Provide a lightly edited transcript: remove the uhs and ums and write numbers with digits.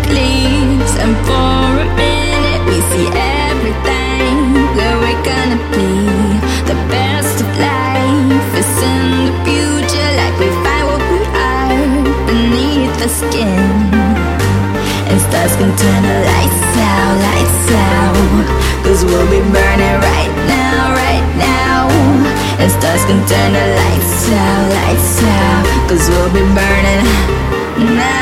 leaves, and for a minute we see everything that we're gonna be. The best of life is in the future, like we find what we are beneath the skin. And stars can turn the lights out, cause we'll be burning right now, right now. And stars can turn the lights out, cause we'll be burning now.